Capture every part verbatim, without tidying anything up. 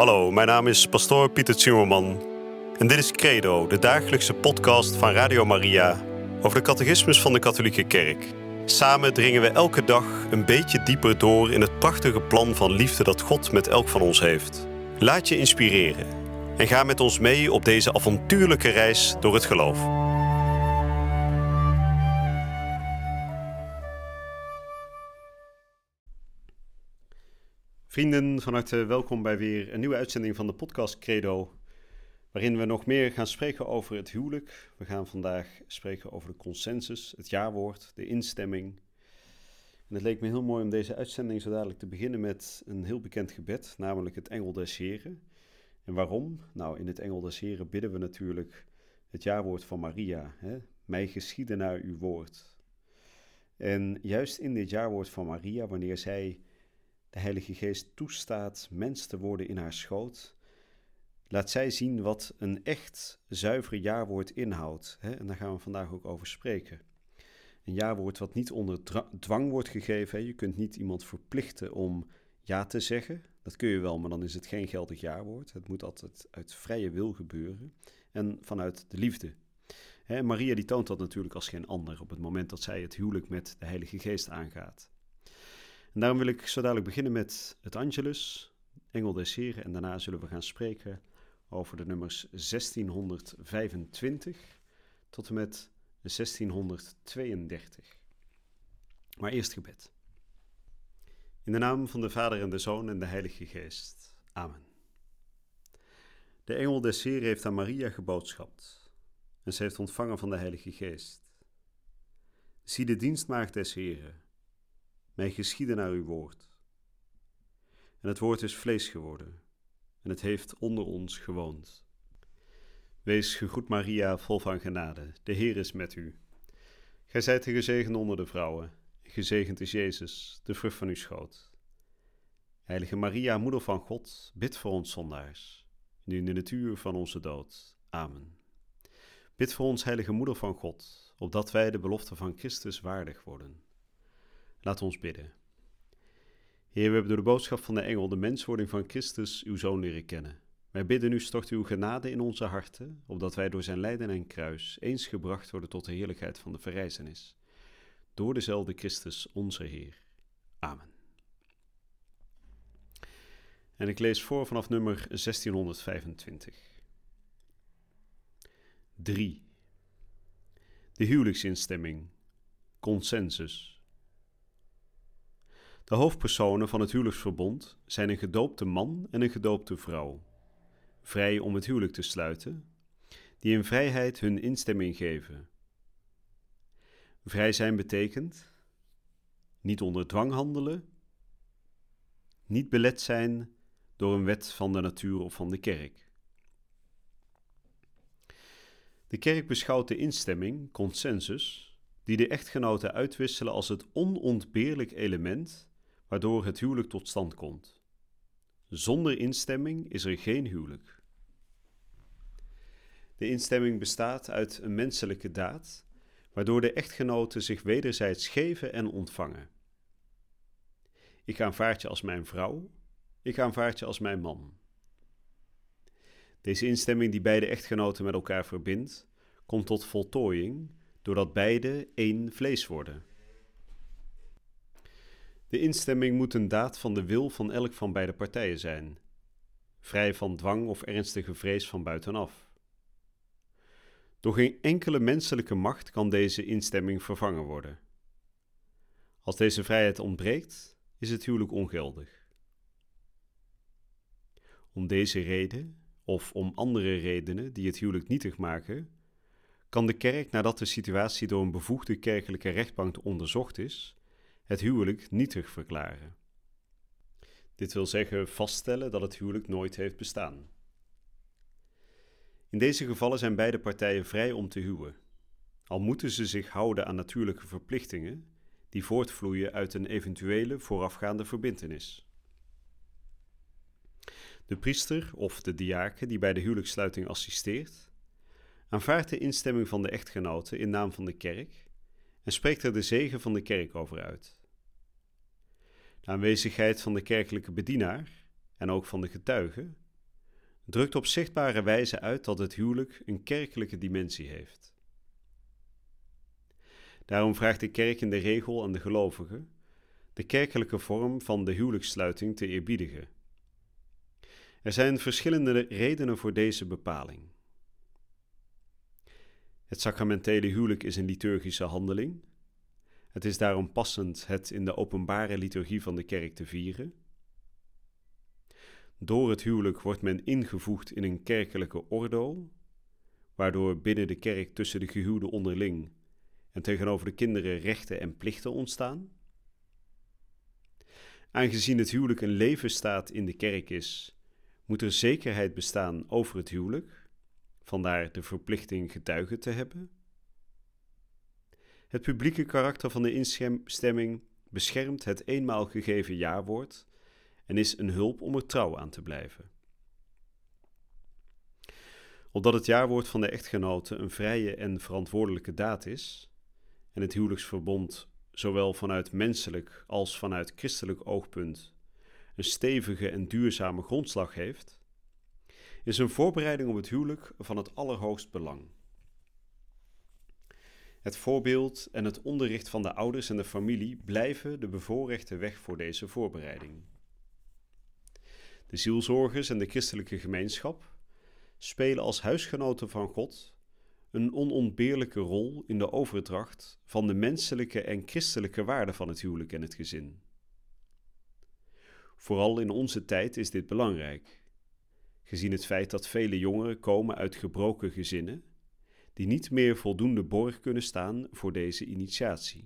Hallo, mijn naam is pastoor Pieter Zimmerman en dit is Credo, de dagelijkse podcast van Radio Maria over de catechismus van de katholieke kerk. Samen dringen we elke dag een beetje dieper door in het prachtige plan van liefde dat God met elk van ons heeft. Laat je inspireren en ga met ons mee op deze avontuurlijke reis door het geloof. Vrienden, van harte welkom bij weer een nieuwe uitzending van de podcast Credo, waarin we nog meer gaan spreken over het huwelijk. We gaan vandaag spreken over de consensus, het jawoord, de instemming. En het leek me heel mooi om deze uitzending zo dadelijk te beginnen met een heel bekend gebed, namelijk het Engel des Heren. En waarom? Nou, in het Engel des Heren bidden we natuurlijk het jawoord van Maria. Hè? Mij geschiede naar uw woord. En juist in dit jawoord van Maria, wanneer zij de Heilige Geest toestaat mens te worden in haar schoot, laat zij zien wat een echt zuiver jawoord inhoudt. Hè? En daar gaan we vandaag ook over spreken. Een jawoord wat niet onder dra- dwang wordt gegeven. Hè? Je kunt niet iemand verplichten om ja te zeggen. Dat kun je wel, maar dan is het geen geldig jawoord. Het moet altijd uit vrije wil gebeuren en vanuit de liefde. Hè? Maria die toont dat natuurlijk als geen ander op het moment dat zij het huwelijk met de Heilige Geest aangaat. En daarom wil ik zo dadelijk beginnen met het Angelus, Engel des Heren, en daarna zullen we gaan spreken over de nummers zestienhonderdvijfentwintig tot en met zestienhonderdtweeëndertig. Maar eerst gebed. In de naam van de Vader en de Zoon en de Heilige Geest. Amen. De Engel des Heren heeft aan Maria geboodschapt en ze heeft ontvangen van de Heilige Geest. Zie de dienstmaagd des Heren. Mij geschieden naar uw woord. En het woord is vlees geworden, en het heeft onder ons gewoond. Wees gegroet Maria, vol van genade, de Heer is met u. Gij zijt de gezegende onder de vrouwen, en gezegend is Jezus, de vrucht van uw schoot. Heilige Maria, moeder van God, bid voor ons zondaars, nu in het uur van onze dood. Amen. Bid voor ons, heilige moeder van God, opdat wij de belofte van Christus waardig worden. Laat ons bidden. Heer, we hebben door de boodschap van de engel de menswording van Christus, uw Zoon, leren kennen. Wij bidden u, stort uw genade in onze harten, opdat wij door zijn lijden en kruis eens gebracht worden tot de heerlijkheid van de verrijzenis. Door dezelfde Christus, onze Heer. Amen. En ik lees voor vanaf nummer zestienhonderdvijfentwintig. drie. De huwelijksinstemming. Consensus. De hoofdpersonen van het huwelijksverbond zijn een gedoopte man en een gedoopte vrouw, vrij om het huwelijk te sluiten, die in vrijheid hun instemming geven. Vrij zijn betekent niet onder dwang handelen, niet belet zijn door een wet van de natuur of van de kerk. De kerk beschouwt de instemming, consensus, die de echtgenoten uitwisselen als het onontbeerlijk element waardoor het huwelijk tot stand komt. Zonder instemming is er geen huwelijk. De instemming bestaat uit een menselijke daad, waardoor de echtgenoten zich wederzijds geven en ontvangen. Ik aanvaard je als mijn vrouw, ik aanvaard je als mijn man. Deze instemming die beide echtgenoten met elkaar verbindt, komt tot voltooiing, doordat beide één vlees worden. De instemming moet een daad van de wil van elk van beide partijen zijn, vrij van dwang of ernstige vrees van buitenaf. Door geen enkele menselijke macht kan deze instemming vervangen worden. Als deze vrijheid ontbreekt, is het huwelijk ongeldig. Om deze reden, of om andere redenen die het huwelijk nietig maken, kan de kerk, nadat de situatie door een bevoegde kerkelijke rechtbank onderzocht is, het huwelijk nietig verklaren. Dit wil zeggen vaststellen dat het huwelijk nooit heeft bestaan. In deze gevallen zijn beide partijen vrij om te huwen, al moeten ze zich houden aan natuurlijke verplichtingen die voortvloeien uit een eventuele voorafgaande verbintenis. De priester of de diaken die bij de huwelijkssluiting assisteert, aanvaardt de instemming van de echtgenoten in naam van de kerk en spreekt er de zegen van de kerk over uit. De aanwezigheid van de kerkelijke bedienaar en ook van de getuigen drukt op zichtbare wijze uit dat het huwelijk een kerkelijke dimensie heeft. Daarom vraagt de kerk in de regel aan de gelovigen de kerkelijke vorm van de huwelijkssluiting te eerbiedigen. Er zijn verschillende redenen voor deze bepaling. Het sacramentele huwelijk is een liturgische handeling. Het is daarom passend het in de openbare liturgie van de kerk te vieren. Door het huwelijk wordt men ingevoegd in een kerkelijke ordo, waardoor binnen de kerk tussen de gehuwden onderling en tegenover de kinderen rechten en plichten ontstaan. Aangezien het huwelijk een levensstaat in de kerk is, moet er zekerheid bestaan over het huwelijk, vandaar de verplichting getuigen te hebben. Het publieke karakter van de instemming beschermt het eenmaal gegeven jawoord en is een hulp om er trouw aan te blijven. Omdat het jawoord van de echtgenoten een vrije en verantwoordelijke daad is en het huwelijksverbond zowel vanuit menselijk als vanuit christelijk oogpunt een stevige en duurzame grondslag heeft, is een voorbereiding op het huwelijk van het allerhoogst belang. Het voorbeeld en het onderricht van de ouders en de familie blijven de bevoorrechte weg voor deze voorbereiding. De zielzorgers en de christelijke gemeenschap spelen als huisgenoten van God een onontbeerlijke rol in de overdracht van de menselijke en christelijke waarden van het huwelijk en het gezin. Vooral in onze tijd is dit belangrijk, gezien het feit dat vele jongeren komen uit gebroken gezinnen die niet meer voldoende borg kunnen staan voor deze initiatie.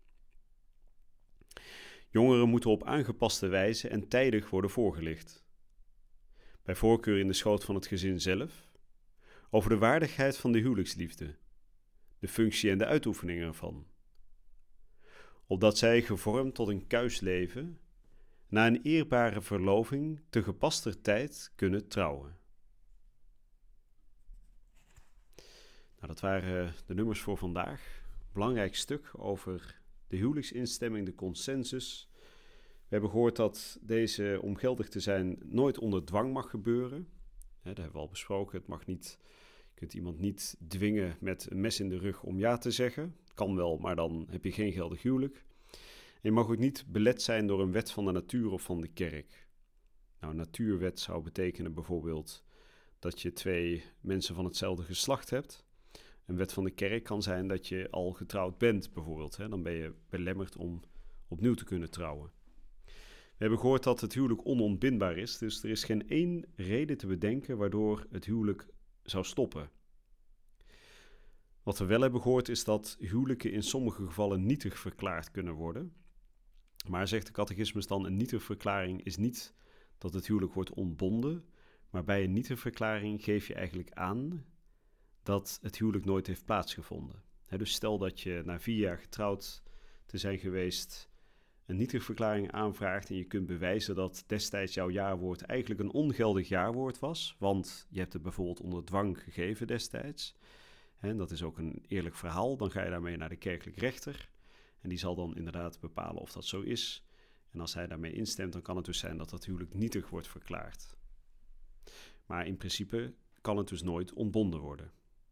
Jongeren moeten op aangepaste wijze en tijdig worden voorgelicht. Bij voorkeur in de schoot van het gezin zelf, over de waardigheid van de huwelijksliefde, de functie en de uitoefening ervan. Opdat zij, gevormd tot een kuis leven, na een eerbare verloving te gepaster tijd kunnen trouwen. Nou, dat waren de nummers voor vandaag. Belangrijk stuk over de huwelijksinstemming, de consensus. We hebben gehoord dat deze, om geldig te zijn, nooit onder dwang mag gebeuren. He, dat hebben we al besproken. Het mag niet, je kunt iemand niet dwingen met een mes in de rug om ja te zeggen. Kan wel, maar dan heb je geen geldig huwelijk. En je mag ook niet belet zijn door een wet van de natuur of van de kerk. Nou, een natuurwet zou betekenen bijvoorbeeld dat je twee mensen van hetzelfde geslacht hebt. Een wet van de kerk kan zijn dat je al getrouwd bent, bijvoorbeeld. Hè? Dan ben je belemmerd om opnieuw te kunnen trouwen. We hebben gehoord dat het huwelijk onontbindbaar is, dus er is geen één reden te bedenken waardoor het huwelijk zou stoppen. Wat we wel hebben gehoord is dat huwelijken in sommige gevallen nietig verklaard kunnen worden. Maar, zegt de catechismus dan, een nietige verklaring is niet dat het huwelijk wordt ontbonden, maar bij een nietige verklaring geef je eigenlijk aan dat het huwelijk nooit heeft plaatsgevonden. He, dus stel dat je na vier jaar getrouwd te zijn geweest een nietige verklaring aanvraagt en je kunt bewijzen dat destijds jouw jawoord eigenlijk een ongeldig jawoord was, want je hebt het bijvoorbeeld onder dwang gegeven destijds. En dat is ook een eerlijk verhaal. Dan ga je daarmee naar de kerkelijk rechter en die zal dan inderdaad bepalen of dat zo is. En als hij daarmee instemt, dan kan het dus zijn dat dat huwelijk nietig wordt verklaard. Maar in principe kan het dus nooit ontbonden worden.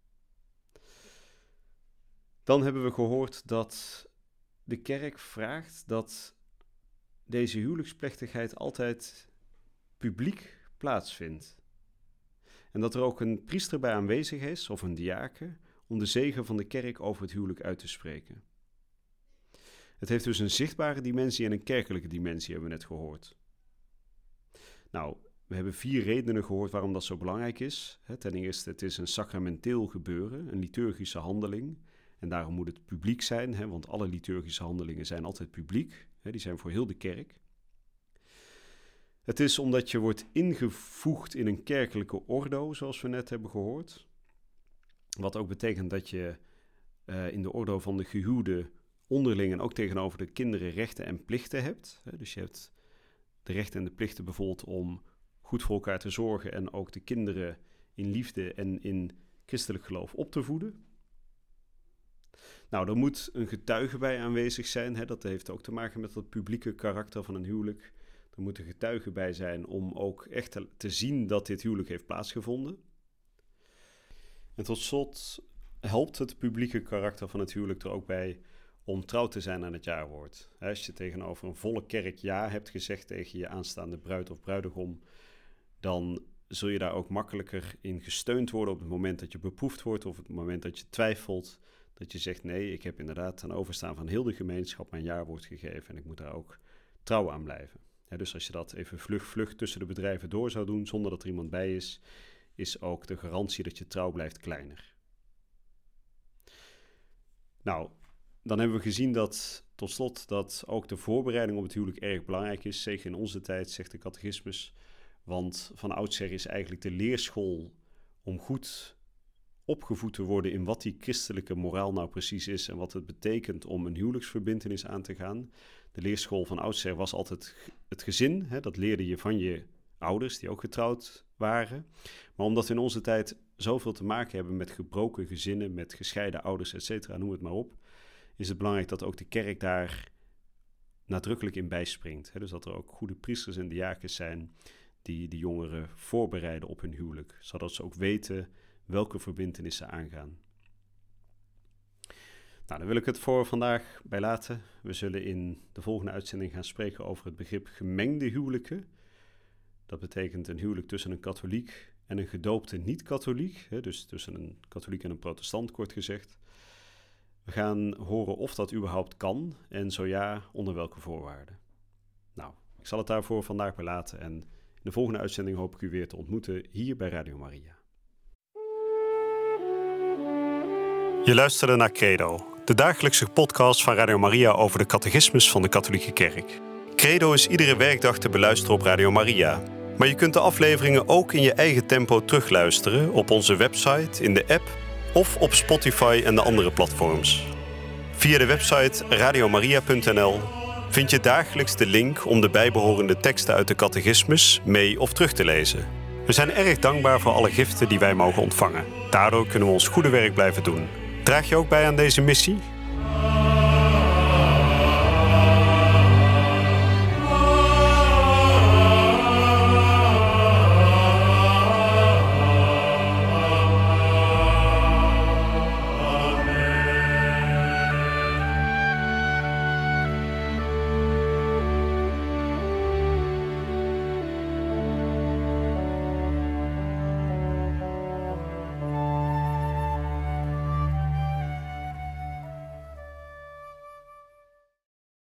Dan hebben we gehoord dat de kerk vraagt dat deze huwelijksplechtigheid altijd publiek plaatsvindt. En dat er ook een priester bij aanwezig is, of een diaken, om de zegen van de kerk over het huwelijk uit te spreken. Het heeft dus een zichtbare dimensie en een kerkelijke dimensie, hebben we net gehoord. Nou, we hebben vier redenen gehoord waarom dat zo belangrijk is. Ten eerste, het is een sacramenteel gebeuren, een liturgische handeling. En daarom moet het publiek zijn, want alle liturgische handelingen zijn altijd publiek. Die zijn voor heel de kerk. Het is omdat je wordt ingevoegd in een kerkelijke ordo, zoals we net hebben gehoord. Wat ook betekent dat je uh, in de ordo van de gehuwden onderling en ook tegenover de kinderen rechten en plichten hebt. Dus je hebt de rechten en de plichten bijvoorbeeld om goed voor elkaar te zorgen en ook de kinderen in liefde en in christelijk geloof op te voeden. Nou, er moet een getuige bij aanwezig zijn. Hè? Dat heeft ook te maken met het publieke karakter van een huwelijk. Er moeten getuigen bij zijn om ook echt te, te zien dat dit huwelijk heeft plaatsgevonden. En tot slot helpt het publieke karakter van het huwelijk er ook bij om trouw te zijn aan het jawoord. Als je tegenover een volle kerk ja hebt gezegd tegen je aanstaande bruid of bruidegom, dan zul je daar ook makkelijker in gesteund worden op het moment dat je beproefd wordt of op het moment dat je twijfelt. Dat je zegt, nee, ik heb inderdaad ten overstaan van heel de gemeenschap mijn jawoord gegeven en ik moet daar ook trouw aan blijven. Ja, dus als je dat even vlug, vlug tussen de bedrijven door zou doen zonder dat er iemand bij is, is ook de garantie dat je trouw blijft kleiner. Nou, dan hebben we gezien dat, tot slot, dat ook de voorbereiding op het huwelijk erg belangrijk is. Zeker in onze tijd, zegt de catechismus. Want van oudsher is eigenlijk de leerschool om goed opgevoed te worden in wat die christelijke moraal nou precies is en wat het betekent om een huwelijksverbintenis aan te gaan. De leerschool van oudsher was altijd het gezin. Hè, dat leerde je van je ouders die ook getrouwd waren. Maar omdat we in onze tijd zoveel te maken hebben met gebroken gezinnen, met gescheiden ouders, et cetera, noem het maar op, is het belangrijk dat ook de kerk daar nadrukkelijk in bijspringt. Hè, dus dat er ook goede priesters en diakens zijn die de jongeren voorbereiden op hun huwelijk, zodat ze ook weten welke verbintenissen aangaan. Nou, daar wil ik het voor vandaag bij laten. We zullen in de volgende uitzending gaan spreken over het begrip gemengde huwelijken. Dat betekent een huwelijk tussen een katholiek en een gedoopte niet-katholiek. Hè, dus tussen een katholiek en een protestant, kort gezegd. We gaan horen of dat überhaupt kan en zo ja, onder welke voorwaarden. Nou, ik zal het daarvoor vandaag bij laten en in de volgende uitzending hoop ik u weer te ontmoeten hier bij Radio Maria. Je luisterde naar Credo, de dagelijkse podcast van Radio Maria over de catechismus van de Katholieke Kerk. Credo is iedere werkdag te beluisteren op Radio Maria. Maar je kunt de afleveringen ook in je eigen tempo terugluisteren op onze website, in de app of op Spotify en de andere platforms. Via de website radiomaria punt n l vind je dagelijks de link om de bijbehorende teksten uit de catechismus mee of terug te lezen. We zijn erg dankbaar voor alle giften die wij mogen ontvangen. Daardoor kunnen we ons goede werk blijven doen. Draag je ook bij aan deze missie?